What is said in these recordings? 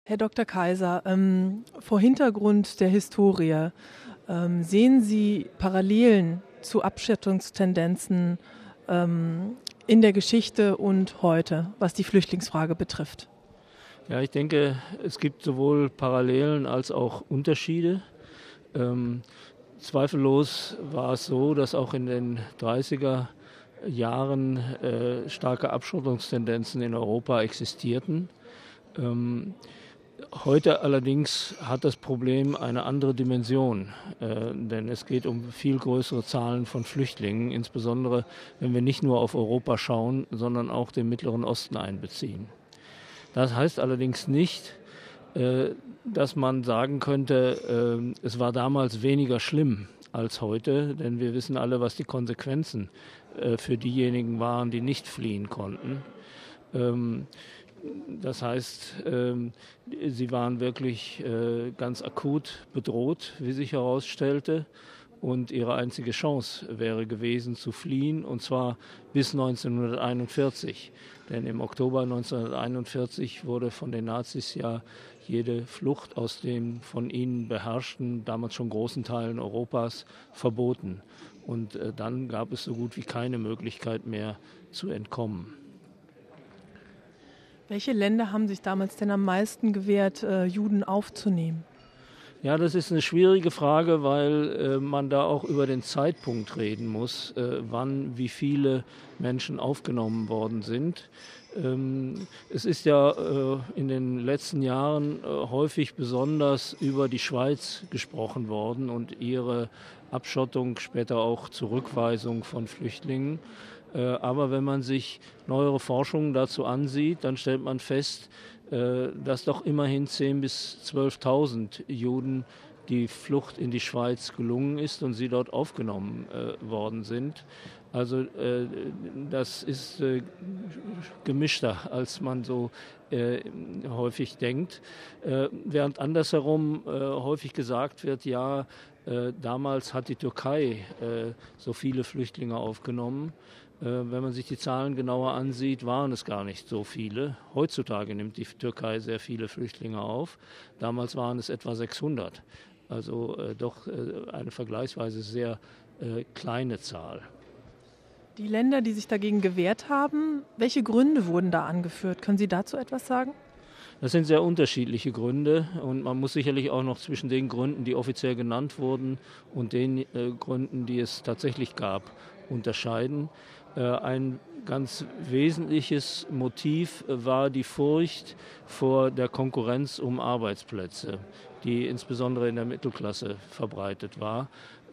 Herr Dr. Kaiser, vor Hintergrund der Historie, sehen Sie Parallelen zu Abschottungstendenzen in der Geschichte und heute, was die Flüchtlingsfrage betrifft? Ja, ich denke, es gibt sowohl Parallelen als auch Unterschiede. Zweifellos war es so, dass auch in den 30er Jahren starke Abschottungstendenzen in Europa existierten. Heute allerdings hat das Problem eine andere Dimension, denn es geht um viel größere Zahlen von Flüchtlingen, insbesondere wenn wir nicht nur auf Europa schauen, sondern auch den Mittleren Osten einbeziehen. Das heißt allerdings nicht, dass man sagen könnte, es war damals weniger schlimm als heute, denn wir wissen alle, was die Konsequenzen für diejenigen waren, die nicht fliehen konnten. Das heißt, sie waren wirklich ganz akut bedroht, wie sich herausstellte. Und ihre einzige Chance wäre gewesen, zu fliehen, und zwar bis 1941. Denn im Oktober 1941 wurde von den Nazis ja jede Flucht aus den von ihnen beherrschten, damals schon großen Teilen Europas verboten. Und dann gab es so gut wie keine Möglichkeit mehr zu entkommen. Welche Länder haben sich damals denn am meisten gewehrt, Juden aufzunehmen? Ja, das ist eine schwierige Frage, weil man da auch über den Zeitpunkt reden muss, wann wie viele Menschen aufgenommen worden sind. Es ist ja in den letzten Jahren häufig besonders über die Schweiz gesprochen worden und ihre Abschottung, später auch Zurückweisung von Flüchtlingen. Aber wenn man sich neuere Forschungen dazu ansieht, dann stellt man fest, dass doch immerhin 10.000 bis 12.000 Juden die Flucht in die Schweiz gelungen ist und sie dort aufgenommen worden sind. Also das ist gemischter, als man so häufig denkt. Während andersherum häufig gesagt wird, ja, damals hat die Türkei so viele Flüchtlinge aufgenommen. Wenn man sich die Zahlen genauer ansieht, waren es gar nicht so viele. Heutzutage nimmt die Türkei sehr viele Flüchtlinge auf. Damals waren es etwa 600. Also doch eine vergleichsweise sehr kleine Zahl. Die Länder, die sich dagegen gewehrt haben, welche Gründe wurden da angeführt? Können Sie dazu etwas sagen? Das sind sehr unterschiedliche Gründe, und man muss sicherlich auch noch zwischen den Gründen, die offiziell genannt wurden, und den Gründen, die es tatsächlich gab, unterscheiden. Ein ganz wesentliches Motiv war die Furcht vor der Konkurrenz um Arbeitsplätze, die insbesondere in der Mittelklasse verbreitet war.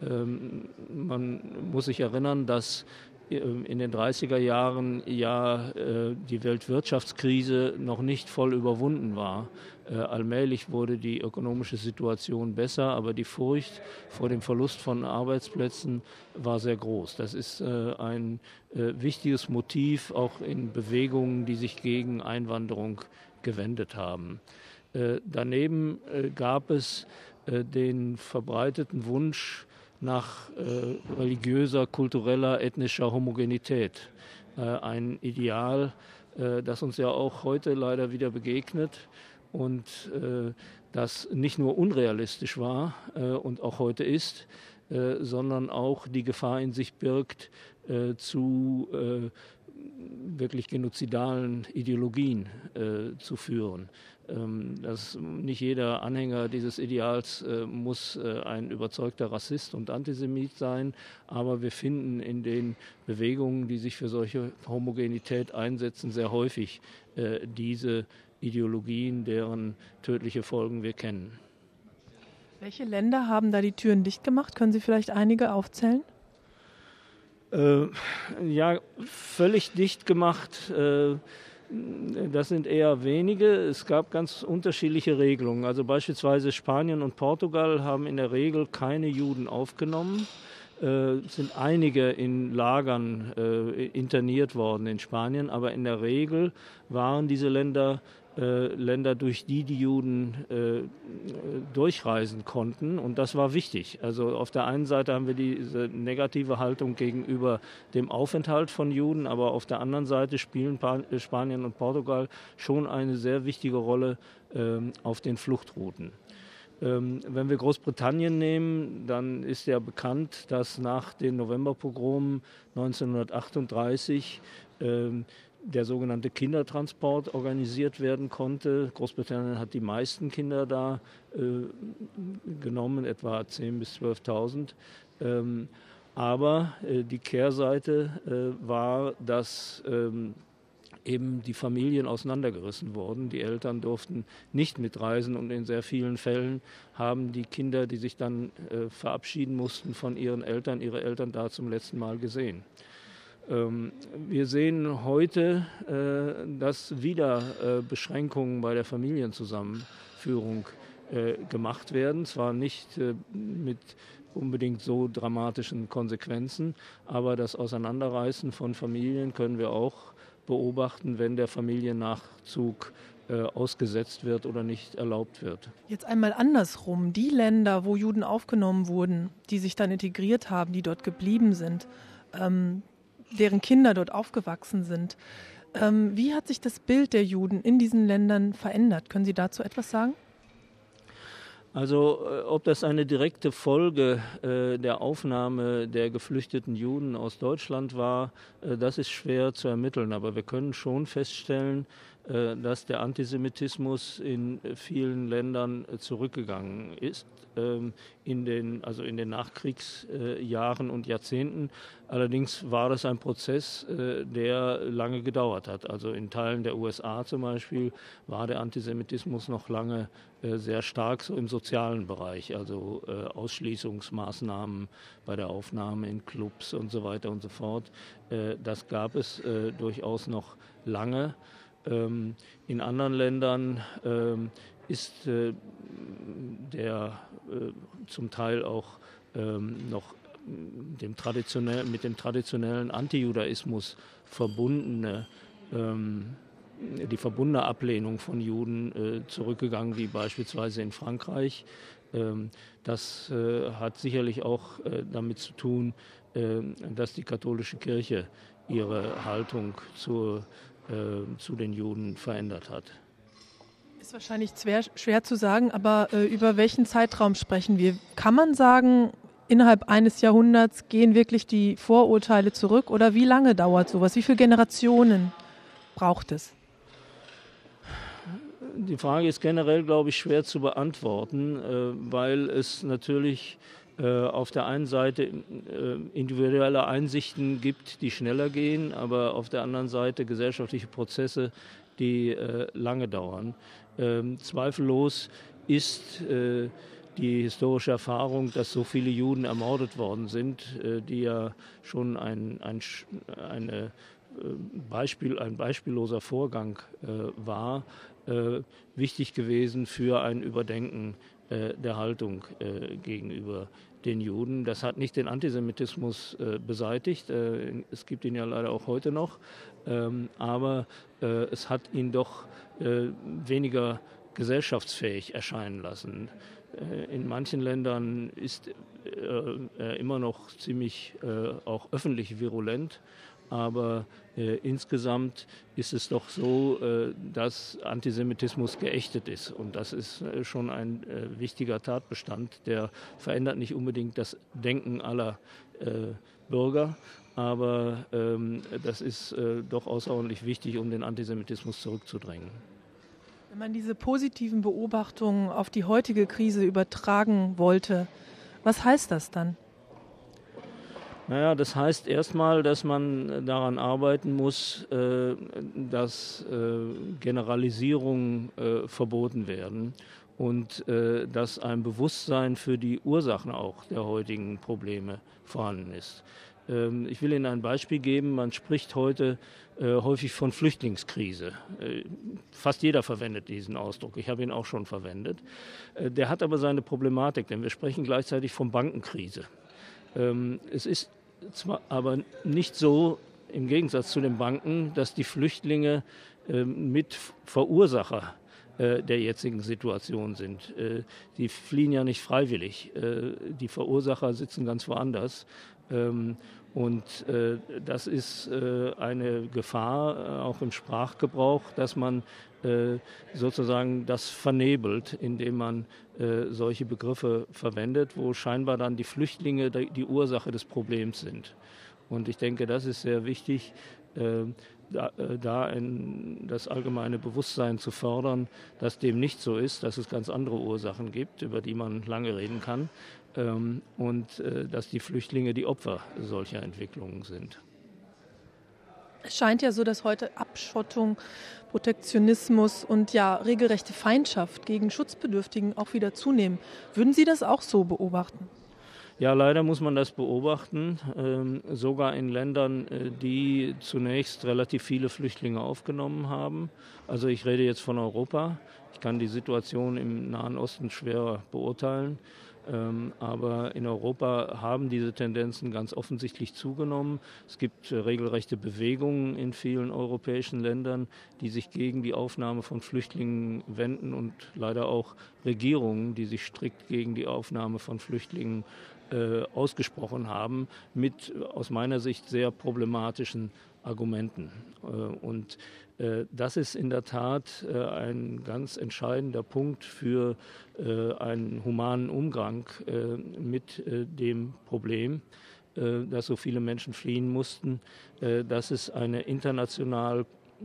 Man muss sich erinnern, dass in den 30er Jahren ja die Weltwirtschaftskrise noch nicht voll überwunden war. Allmählich wurde die ökonomische Situation besser, aber die Furcht vor dem Verlust von Arbeitsplätzen war sehr groß. Das ist ein wichtiges Motiv auch in Bewegungen, die sich gegen Einwanderung gewendet haben. Daneben gab es den verbreiteten Wunsch nach religiöser, kultureller, ethnischer Homogenität. Ein Ideal, das uns ja auch heute leider wieder begegnet und das nicht nur unrealistisch war und auch heute ist, sondern auch die Gefahr in sich birgt, zu wirklich genozidalen Ideologien zu führen. Dass nicht jeder Anhänger dieses Ideals muss ein überzeugter Rassist und Antisemit sein, aber wir finden in den Bewegungen, die sich für solche Homogenität einsetzen, sehr häufig diese Ideologien, deren tödliche Folgen wir kennen. Welche Länder haben da die Türen dicht gemacht? Können Sie vielleicht einige aufzählen? Ja, völlig dicht gemacht. Das sind eher wenige. Es gab ganz unterschiedliche Regelungen. Also beispielsweise Spanien und Portugal haben in der Regel keine Juden aufgenommen. Es sind einige in Lagern interniert worden in Spanien, aber in der Regel waren diese Länder Länder, durch die Juden durchreisen konnten. Und das war wichtig. Also auf der einen Seite haben wir diese negative Haltung gegenüber dem Aufenthalt von Juden, aber auf der anderen Seite spielen Spanien und Portugal schon eine sehr wichtige Rolle auf den Fluchtrouten. Wenn wir Großbritannien nehmen, dann ist ja bekannt, dass nach den Novemberpogromen 1938 der sogenannte Kindertransport organisiert werden konnte. Großbritannien hat die meisten Kinder da genommen, etwa 10.000 bis 12.000. Aber die Kehrseite war, dass eben die Familien auseinandergerissen wurden. Die Eltern durften nicht mitreisen und in sehr vielen Fällen haben die Kinder, die sich dann verabschieden mussten von ihren Eltern, ihre Eltern da zum letzten Mal gesehen. Wir sehen heute, dass wieder Beschränkungen bei der Familienzusammenführung gemacht werden. Zwar nicht mit unbedingt so dramatischen Konsequenzen, aber das Auseinanderreißen von Familien können wir auch beobachten, wenn der Familiennachzug ausgesetzt wird oder nicht erlaubt wird. Jetzt einmal andersrum. Die Länder, wo Juden aufgenommen wurden, die sich dann integriert haben, die dort geblieben sind, deren Kinder dort aufgewachsen sind. Wie hat sich das Bild der Juden in diesen Ländern verändert? Können Sie dazu etwas sagen? Also ob das eine direkte Folge der Aufnahme der geflüchteten Juden aus Deutschland war, das ist schwer zu ermitteln. Aber wir können schon feststellen, dass der Antisemitismus in vielen Ländern zurückgegangen ist, in den Nachkriegsjahren und Jahrzehnten. Allerdings war das ein Prozess, der lange gedauert hat. Also in Teilen der USA zum Beispiel war der Antisemitismus noch lange sehr stark so im sozialen Bereich, also Ausschließungsmaßnahmen bei der Aufnahme in Clubs und so weiter und so fort. Das gab es durchaus noch lange. In anderen Ländern ist der zum Teil auch noch mit dem traditionellen Antijudaismus die verbundene Ablehnung von Juden zurückgegangen, wie beispielsweise in Frankreich. Das hat sicherlich auch damit zu tun, dass die katholische Kirche ihre Haltung zu den Juden verändert hat. Ist wahrscheinlich schwer zu sagen, aber über welchen Zeitraum sprechen wir? Kann man sagen, innerhalb eines Jahrhunderts gehen wirklich die Vorurteile zurück oder wie lange dauert sowas? Wie viele Generationen braucht es? Die Frage ist generell, glaube ich, schwer zu beantworten, weil es natürlich auf der einen Seite individuelle Einsichten gibt, die schneller gehen, aber auf der anderen Seite gesellschaftliche Prozesse, die lange dauern. Zweifellos ist die historische Erfahrung, dass so viele Juden ermordet worden sind, die ja schon ein beispielloser Vorgang war, wichtig gewesen für ein Überdenken der Haltung gegenüber den Juden. Das hat nicht den Antisemitismus beseitigt, es gibt ihn ja leider auch heute noch, aber es hat ihn doch weniger gesellschaftsfähig erscheinen lassen. In manchen Ländern ist er immer noch ziemlich auch öffentlich virulent, aber insgesamt ist es doch so, dass Antisemitismus geächtet ist. Und das ist schon ein wichtiger Tatbestand. Der verändert nicht unbedingt das Denken aller Bürger, aber das ist doch außerordentlich wichtig, um den Antisemitismus zurückzudrängen. Wenn man diese positiven Beobachtungen auf die heutige Krise übertragen wollte, was heißt das dann? Naja, das heißt erstmal, dass man daran arbeiten muss, dass Generalisierungen verboten werden und dass ein Bewusstsein für die Ursachen auch der heutigen Probleme vorhanden ist. Ich will Ihnen ein Beispiel geben. Man spricht heute häufig von Flüchtlingskrise. Fast jeder verwendet diesen Ausdruck. Ich habe ihn auch schon verwendet. Der hat aber seine Problematik, denn wir sprechen gleichzeitig von Bankenkrise. Es ist zwar aber nicht so, im Gegensatz zu den Banken, dass die Flüchtlinge Mitverursacher der jetzigen Situation sind. Die fliehen ja nicht freiwillig. Die Verursacher sitzen ganz woanders. Und das ist eine Gefahr, auch im Sprachgebrauch, dass man sozusagen das vernebelt, indem man solche Begriffe verwendet, wo scheinbar dann die Flüchtlinge die Ursache des Problems sind. Und ich denke, das ist sehr wichtig, das allgemeine Bewusstsein zu fördern, dass dem nicht so ist, dass es ganz andere Ursachen gibt, über die man lange reden kann, und dass die Flüchtlinge die Opfer solcher Entwicklungen sind. Es scheint ja so, dass heute Abschottung, Protektionismus und ja regelrechte Feindschaft gegen Schutzbedürftigen auch wieder zunehmen. Würden Sie das auch so beobachten? Ja, leider muss man das beobachten, sogar in Ländern, die zunächst relativ viele Flüchtlinge aufgenommen haben. Also ich rede jetzt von Europa. Ich kann die Situation im Nahen Osten schwer beurteilen, aber in Europa haben diese Tendenzen ganz offensichtlich zugenommen. Es gibt regelrechte Bewegungen in vielen europäischen Ländern, die sich gegen die Aufnahme von Flüchtlingen wenden, und leider auch Regierungen, die sich strikt gegen die Aufnahme von Flüchtlingen ausgesprochen haben, mit aus meiner Sicht sehr problematischen Argumenten. Und das ist in der Tat ein ganz entscheidender Punkt für einen humanen Umgang mit dem Problem, dass so viele Menschen fliehen mussten, dass es eine internationale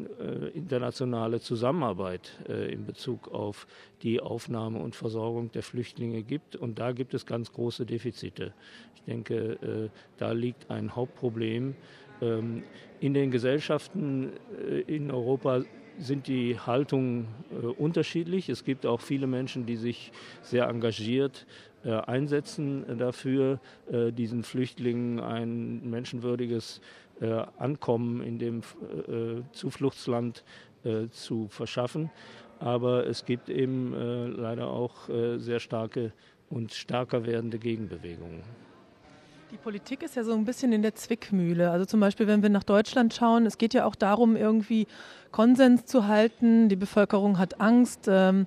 Zusammenarbeit in Bezug auf die Aufnahme und Versorgung der Flüchtlinge gibt. Und da gibt es ganz große Defizite. Ich denke, da liegt ein Hauptproblem. In den Gesellschaften in Europa sind die Haltungen unterschiedlich. Es gibt auch viele Menschen, die sich sehr engagiert einsetzen dafür, diesen Flüchtlingen ein menschenwürdiges Ankommen in dem Zufluchtsland zu verschaffen. Aber es gibt eben leider auch sehr starke und stärker werdende Gegenbewegungen. Die Politik ist ja so ein bisschen in der Zwickmühle. Also zum Beispiel, wenn wir nach Deutschland schauen, es geht ja auch darum, irgendwie Konsens zu halten. Die Bevölkerung hat Angst. Es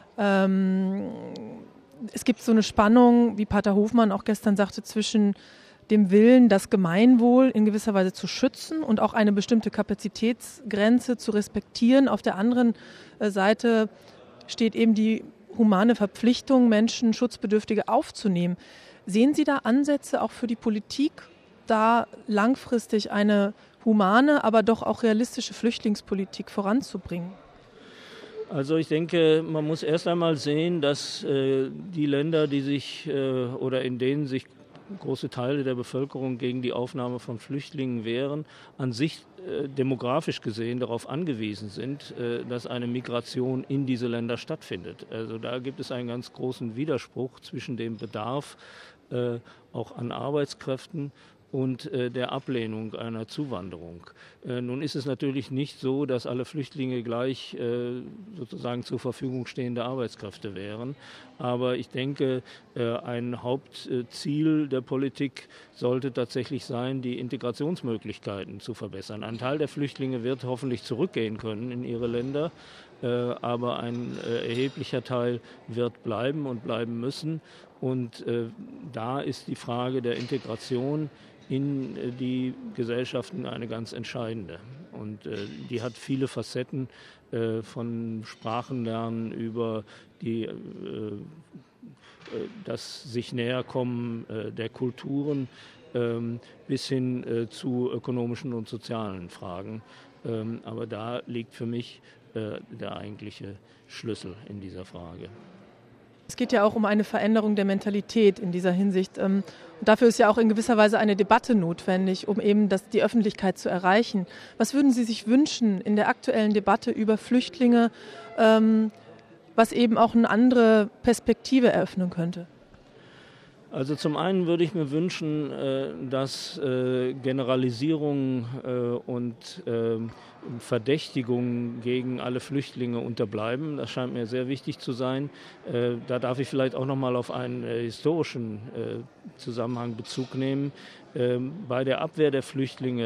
gibt so eine Spannung, wie Pater Hofmann auch gestern sagte, zwischen dem Willen, das Gemeinwohl in gewisser Weise zu schützen und auch eine bestimmte Kapazitätsgrenze zu respektieren. Auf der anderen Seite steht eben die humane Verpflichtung, Menschen, Schutzbedürftige aufzunehmen. Sehen Sie da Ansätze auch für die Politik, da langfristig eine humane, aber doch auch realistische Flüchtlingspolitik voranzubringen? Also ich denke, man muss erst einmal sehen, dass die Länder, die sich oder in denen sich große Teile der Bevölkerung gegen die Aufnahme von Flüchtlingen wehren, an sich demografisch gesehen darauf angewiesen sind, dass eine Migration in diese Länder stattfindet. Also da gibt es einen ganz großen Widerspruch zwischen dem Bedarf auch an Arbeitskräften und der Ablehnung einer Zuwanderung. Nun ist es natürlich nicht so, dass alle Flüchtlinge gleich sozusagen zur Verfügung stehende Arbeitskräfte wären. Aber ich denke, ein Hauptziel der Politik sollte tatsächlich sein, die Integrationsmöglichkeiten zu verbessern. Ein Teil der Flüchtlinge wird hoffentlich zurückgehen können in ihre Länder, aber ein erheblicher Teil wird bleiben und bleiben müssen. Und da ist die Frage der Integration in die Gesellschaften eine ganz entscheidende. Und die hat viele Facetten, von Sprachenlernen über das sich Näherkommen der Kulturen bis hin zu ökonomischen und sozialen Fragen. Aber da liegt für mich der eigentliche Schlüssel in dieser Frage. Es geht ja auch um eine Veränderung der Mentalität in dieser Hinsicht. Und dafür ist ja auch in gewisser Weise eine Debatte notwendig, um eben die Öffentlichkeit zu erreichen. Was würden Sie sich wünschen in der aktuellen Debatte über Flüchtlinge, was eben auch eine andere Perspektive eröffnen könnte? Also zum einen würde ich mir wünschen, dass Generalisierungen und Verdächtigungen gegen alle Flüchtlinge unterbleiben. Das scheint mir sehr wichtig zu sein. Da darf ich vielleicht auch noch mal auf einen historischen Zusammenhang Bezug nehmen. Bei der Abwehr der Flüchtlinge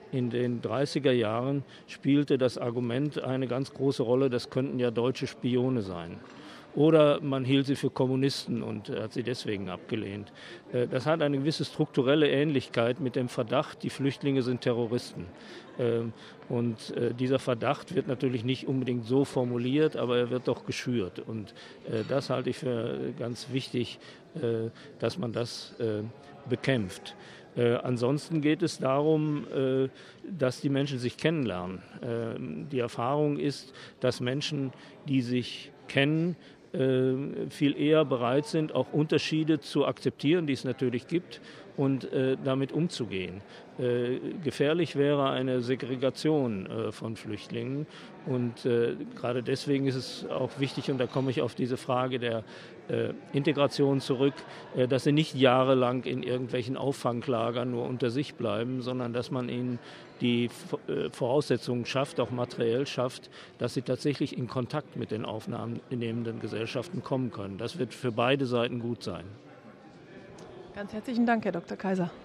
in den 30er Jahren spielte das Argument eine ganz große Rolle, das könnten ja deutsche Spione sein. Oder man hielt sie für Kommunisten und hat sie deswegen abgelehnt. Das hat eine gewisse strukturelle Ähnlichkeit mit dem Verdacht, die Flüchtlinge sind Terroristen. Und dieser Verdacht wird natürlich nicht unbedingt so formuliert, aber er wird doch geschürt. Und das halte ich für ganz wichtig, dass man das bekämpft. Ansonsten geht es darum, dass die Menschen sich kennenlernen. Die Erfahrung ist, dass Menschen, die sich kennen, viel eher bereit sind, auch Unterschiede zu akzeptieren, die es natürlich gibt, und damit umzugehen. Gefährlich wäre eine Segregation von Flüchtlingen. Und gerade deswegen ist es auch wichtig, und da komme ich auf diese Frage der Integration zurück, dass sie nicht jahrelang in irgendwelchen Auffanglagern nur unter sich bleiben, sondern dass man ihnen die Voraussetzungen schafft, auch materiell schafft, dass sie tatsächlich in Kontakt mit den aufnehmenden Gesellschaften kommen können. Das wird für beide Seiten gut sein. Ganz herzlichen Dank, Herr Dr. Kaiser.